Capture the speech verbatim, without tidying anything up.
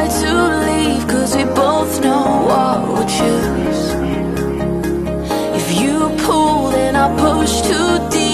hard to leave, cause we both know what we'll choose. If you pull, then I'll push too deep.